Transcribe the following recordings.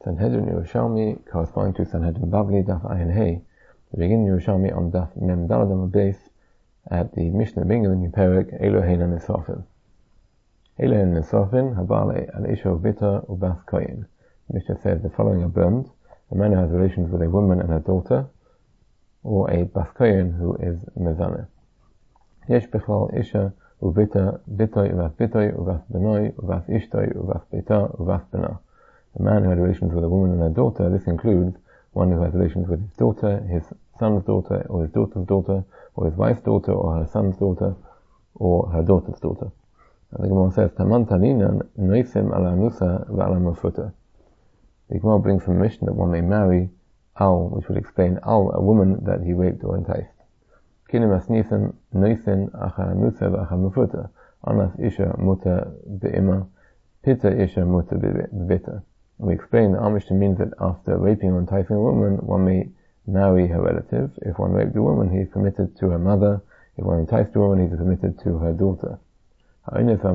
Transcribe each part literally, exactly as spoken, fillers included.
Sanhedrin Yerushalmi corresponding to Sanhedrin Bavli Daf Ayin Hey. The beginning Yerushalmi on Daf Mem Daladam base at the Mishnah beginning of the new parak Elohein and Nisofin. Elohein and Nisofin Habal al Isha Ubita Ubas Koyin. The Mishnah says the following are burned: a man who has relations with a woman and her daughter, or a Bas Koyin who is Mezaneh. Yesh Bechal Isha Ubita Bitoi Ubas Bitoi Ubas Benoi Ubas Ishtoi Ubas Bita Ubas Bena. A man who had relations with a woman and her daughter, this includes one who has relations with his daughter, his son's daughter, or his daughter's daughter, or his wife's daughter, or her son's daughter, or her daughter's daughter. And the Gemara says, Taman Taninan Noisim ala Nusa v'ala Mafuta. The Gemara brings from Mishnah that one may marry Al, which would explain Al, a woman that he raped or enticed. Kinim Asnisan Noisin acha Nusa v'acha Mafuta. Anas Isha Muta Be'ima, Pita Isha Muta Be'bita. We explain that Al-Mishnah means that after raping or enticing a woman, one may marry her relative. If one raped a woman, he is permitted to her mother. If one enticed a woman, he is permitted to her daughter. And we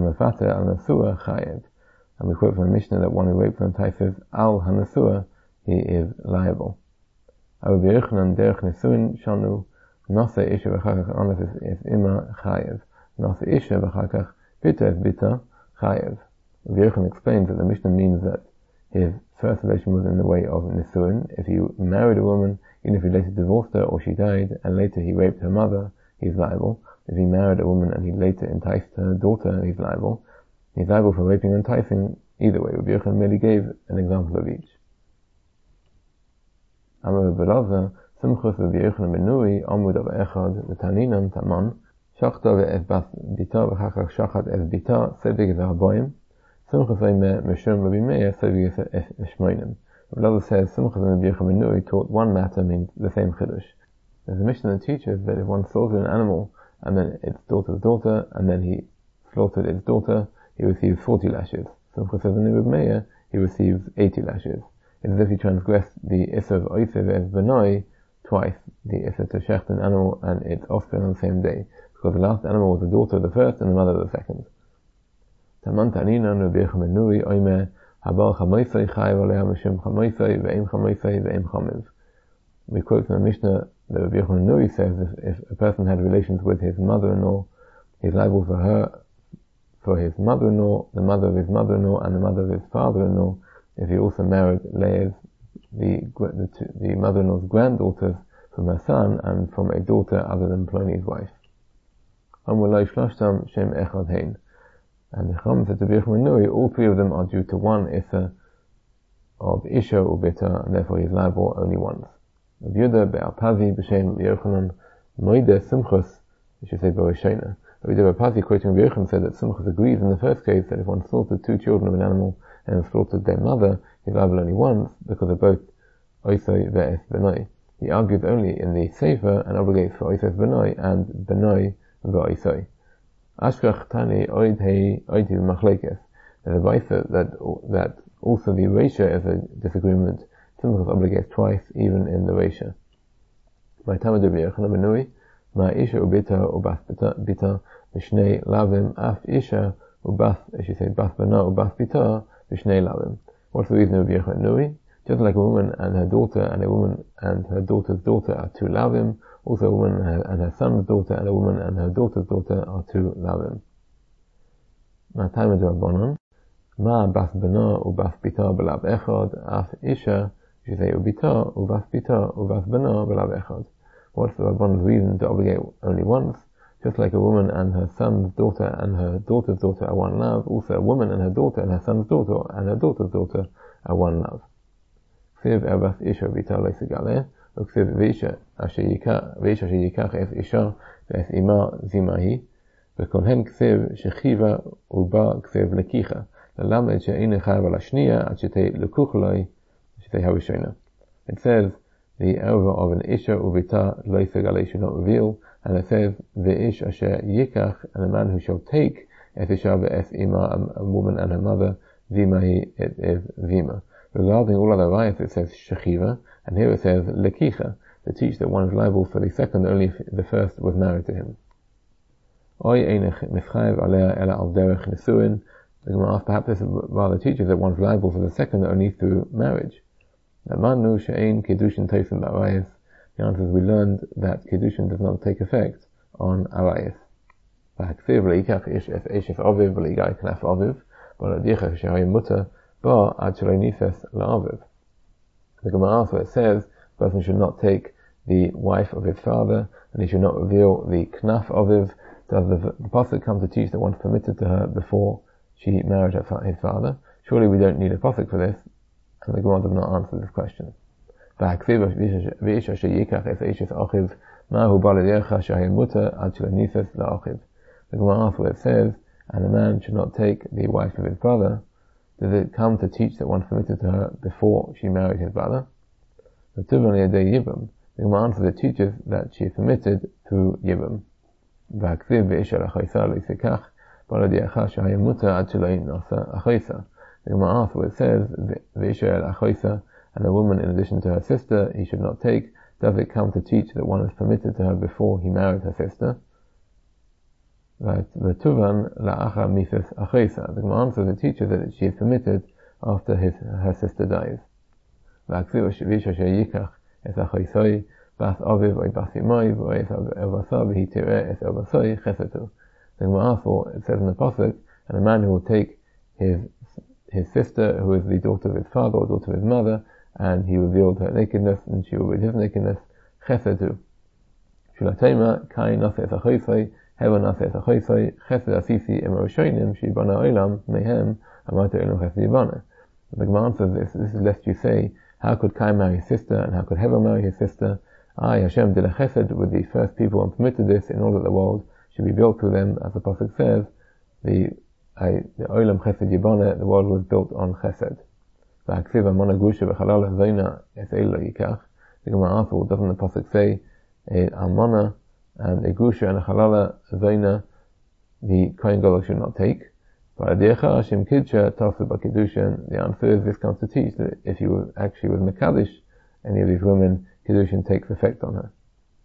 quote from the Mishnah that one who rapes or entices Al Hanasua, he is liable. Nasa Isha v'chakach Anas is Ima Chayev. Nasa Isha v'chakach Bita is Bita Chayev. Rabbi Yochanan explains that the Mishnah means that his first relation was in the way of Nisuin. If he married a woman, even if he later divorced her or she died, and later he raped her mother, he's liable. If he married a woman and he later enticed her daughter, he's liable. He's liable for raping or enticing either way. Rabbi Yochanan merely gave an example of each. Amar Belaza, Simchus Rabbi Yochanan ben Nuri, Amud av Echad, the Taninan Taman, Shachta ve'ez bas bita v'chachach shachat ez bita, Sedig v'haboyim. Simchas Eimeh Meshum Rabbi Meir Sevig Eshmoinim. Rabbi says Simchas and Rabbi Yochanan ben Nuri taught one matter means the same chiddush. There's a Mishnah that teaches that if one slaughtered an animal and then its daughter's daughter, and then he slaughtered its daughter, he receives forty lashes. Simchas says in Rabbi Meir he receives eighty lashes. It's as if he transgressed the Issa of Oisev Ez Benoi twice, the Issa to shecht an animal and its offspring on the same day, because the last animal was the daughter of the first and the mother of the second. Taman Taninan Rabbi Yochanan ben Nuri Oimeh Habal Chamoisai Chayev Alei Mishum Chamoisai Ve'im Chamoisai Ve'im Chamev. We quote from the Mishnah that Rabbi Yochanan ben Nuri says if, if a person had relations with his mother-in-law, he's liable for her, for his mother-in-law, the mother of his mother-in-law, and the mother of his father-in-law, if he also married Leah's, the, the, the mother-in-law's granddaughters from her son and from a daughter other than Plony's wife. Amulai Shlashtam Shem Echad Hein. And the Chacham said to Rabbi Yochanan ben Nuri, all three of them are due to one Issa of Isha Ubita, and therefore he is liable only once. Rabbi Yehuda be'Arpazi b'Shem Rabbi Yochanan Moide Simchus, we should say Borishena. Rabbi Yehuda be'Arpazi quoting Rabbi Yochanan said that Simchus agrees in the first case that if one slaughtered two children of an animal and slaughtered their mother, he is liable only once because of both Oisoi ve'es Benoi. He argues only in the Sefer and obligates for Oisos Benoi and Benoi ve'Oisoi. Ashkach Tani Oid Hei Oidi Machlekes. There's a Vaisa that that also the Reisha is a disagreement. Simchus obligates twice, even in the Reisha. By Tamad Rabbi Yochanan ben Nuri, Ma Isha Ubita Ubas Bita B'Shnei Lavim Af Isha Ubas, as you say, Bas Bana Ubas Bita B'Shnei Lavim. What's the reason of Rabbi Yochanan ben Nuri? Just like a woman and her daughter and a woman and her daughter's daughter are two Lavim, also a woman and her, and her son's daughter and a woman and her daughter's daughter are two Lavim. Ma Tamad Rabbanon, Ma Bas Bana Ubas Bita B'Lav Echad Af Isha, you say Ubita, Ubas Bita, Ubas Bana, B'Lav Echad. What's the Rabban's reason to obligate only once? Just like a woman and her son's daughter and her daughter's daughter are one love, also a woman and her daughter and her son's daughter and her daughter's daughter are one love. Ksiv Erbas Isha Bita Leisigale, Uksiv Visha Asher Yikach Es Isha Es Ima Zimahi, V'kolhen Ksiv Shechiva Uba Ksiv Lekicha, Lalamed She'ine Chayav Al Ashniya Ad Shetei Lekuchloi. It says the elva of an Isha Ubita Leisigale should not reveal, and it says the Ish Asher Yikach, and the man who shall take Es Isha Ve'es Ima, a woman and her mother, Zimahi, it is Zima. Regarding all other riots it says Shechiva, and here it says Lekicha, to teach that one is liable for the second only if the first was married to him. Oy Einech Mischayev Alea Ela Al Derech Nisuin, The Gemara asks, perhaps this rather teaches that one's liable for the second only through marriage. The answer is, we learned that Kiddushin does not take effect on Arayis. The Gemara also it says, the person should not take the wife of his father, and he should not reveal the knaf aviv. Does the, the pasuk come to teach that one's permitted to her before she married her, his father? Surely we don't need a pasuk for this, and the Gemara does not answer this question. The Gemara asks where it says, and a man should not take the wife of his brother. Does it come to teach that one's permitted to her before she married his brother? The Gemara answers it teaches that she is permitted through Yibam. The Gemara asks where it says, and a woman in addition to her sister he should not take. Does it come to teach that one is permitted to her before he married her sister? Right. The Gemara answers it teaches that she is permitted after his her sister dies. The Gemara asks, it says in the pasuk, and a man who will take his his sister, who is the daughter of his father or daughter of his mother, and he revealed her nakedness, and she will reveal his nakedness, chesetu. Shulatema kai nase es achoisai, heva nase es achoisai, chesed asisi em roshonim, shibana olam, mehem, amata elam chesed yibana. The Gemara answers this, this is lest you say, how could Kai marry his sister, and how could Heva marry his sister? I, Hashem, did a chesed with the first people and permitted this in order that the world should be built through them, as the pasuk says, the I, the olam chesed yibana, the world was built on chesed. The Gemara asks, well, doesn't the pasuk say a almana and a gusha and a halala zaina the kohen gadol should not take? But the answer is this comes to teach that if you were actually with Mekadosh, any of these women, Kiddushin takes effect on her.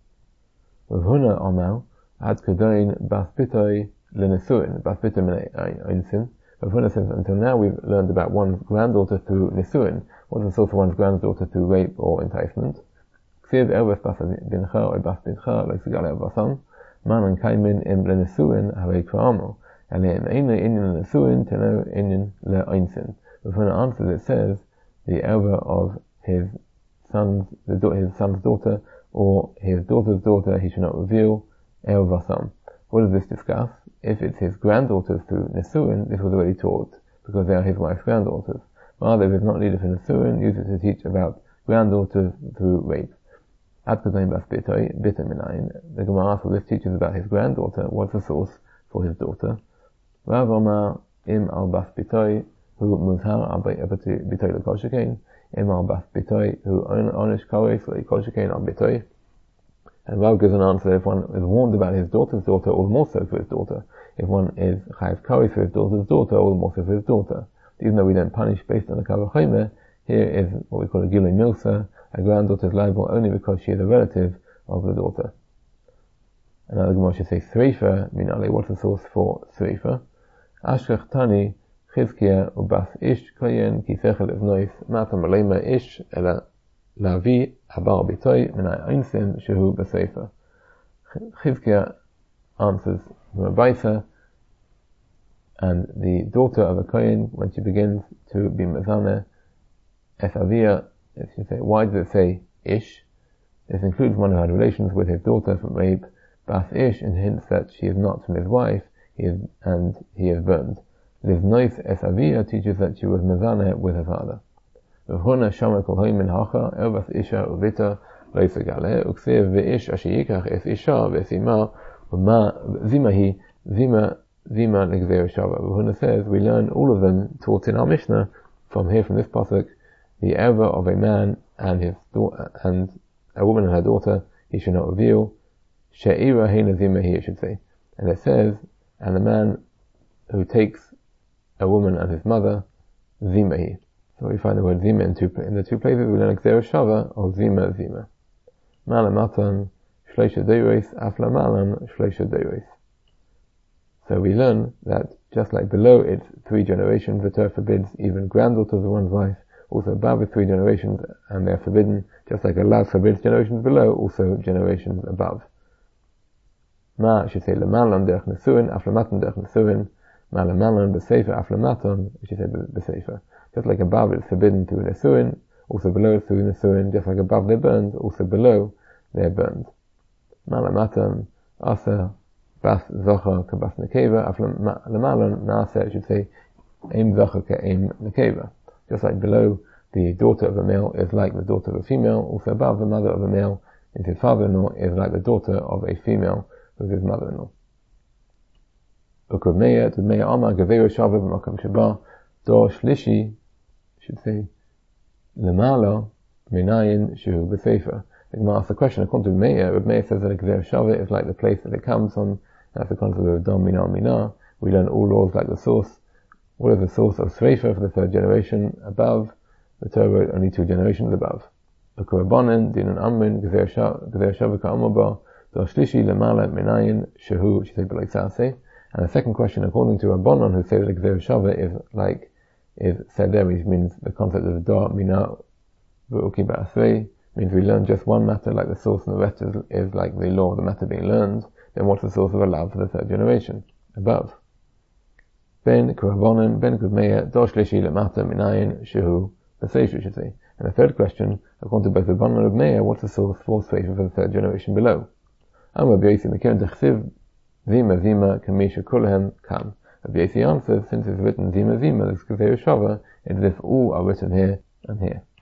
V'huna Omal ad kedain bas pitoi lenesuin bas pitoi minei einsin. V'huna says until now we've learned about one's granddaughter through nesuin. What is the source of one's granddaughter through rape or enticement? Ksiv elvas bas bincha or bas bincha like sigal elvasam man and kaimin im lenesuin havei kra'amo. And in Inyan Nesuin Teno Inyan Le Einsin. Before the answer it says the elder of his son's the his son's daughter or his daughter's daughter he should not reveal El Vasam. What does this discuss? If it's his granddaughters through Nesuin, this was already taught because they are his wife's granddaughters. Rather, if it's not needed for Nesuin, use it to teach about granddaughters through rape. Ad Kedain Bas Bitoi Bita Minayin. The Gemara asks, this teaches about his granddaughter. What's the source for his daughter? Rav Omar im al bas bitoi who muzhar al bitoi le kol shekain im al bas bitoi who onish kares le kol shekain al bitoi. And Rav gives an answer: if one is warned about his daughter's daughter, all the more so for his daughter. If one is chayav kares for his daughter's daughter, all the more so for his daughter. Even though we don't punish based on the kavah chomer, here is what we call a gilui milsa. A granddaughter is liable only because she is a relative of the daughter. Another Gemara should say Sreifa, minale. What's the source for Sreifa? Ashkech Tani Chizkiya ubas ish koyen ki sechel evnois matam alema ish ela lavi habar bitoy minay einsin shehu b'seifa. Chizkiya answers from a baisa, and the daughter of a kohen, when she begins to be mezaneh es avia, if you say, why does it say ish? This includes one who had relations with his daughter from rape. Bas ish and hints that she is not from his wife. He is, and he is burned. Livnois es avia teaches that she was mezaneh with her father. V'huna shama kol hoy min hacha elvas isha uvita lo yisagale uksev ve'ish asher yikach es isha ve'sima v'ma zimahi zima zima legzer shava. V'huna says we learn all of them taught in our Mishnah from here from this pasuk. The elder of a man and his daughter and a woman and her daughter he should not reveal. She'ira heina zimahi it should say, and it says. And the man who takes a woman and his mother, zimahi. So we find the word zima in, two, in the two places. We learn xer shava or zima zima. Malam matan shleisha deiros afla malam shleisha deiros. So we learn that just like below it's three generations, the Torah forbids even granddaughters of one's wife. Also above is three generations, and they're forbidden, just like Allah forbids generations below, also generations above. Ma, I should say, Lamalan derech nesuin, aflamatan derech nesuin, ma lamalan b'sefer, aflamaton, I should say b'sefer. Just like above it's forbidden through nesuin, also below through nesuin, just like above they're burned, also below they're burned. Ma lamatan, asa, bas zocha ka bas nekeva, aflamalan, nasa, I should say, aim zocha ka aim nekeva. Just like below, the daughter of a male is like the daughter of a female, also above the mother of a male and his father-in-law is like the daughter of a female with his mother-in-law. Ukov Meir, to Meir Amar, Gavera Shava b'makam sheba, Dor Shlishi, should say, Lemala, Minayin, Shehu b'sefer. The Gemara asks the question, according to Meir, Rav Meir says that a Gavera Shava is like the place that it comes from, that's the concept of Dom Mina Mina. We learn all laws like the source. What is the source of Sreifa for the third generation above? The Torah only two generations above. Ukurabonin, Dinan Amrin, Gavera Shava ka'amaba, Dor Shlishi, Lemala, Minayin, Shehu, she said, but like Sase. And the second question, according to Rabbanon, who say that Gzeir Shava is like, is Seder, which means the concept of Dor, Mina, V'uki Ba'asrei, means we learn just one matter like the source and the rest is, is like the law of the matter being learned, then what's the source of Allah for the third generation? Above. Ben Kuravonim, Ben Kuvmeya, Dor Shlishi, Lemata, Minayin, Shehu, B'Seishu, should say. And the third question, according to both Rabbanon and Meir, what's the source for Seishu for the third generation below? And Rabbi Yossi Mekirin Dechsiv, Zima Zima Kamisha Kulhem Kam. Rabbi Yossi answers, since it's written Zima Zima, this Gzeir Shava, it's as if all are written here and here.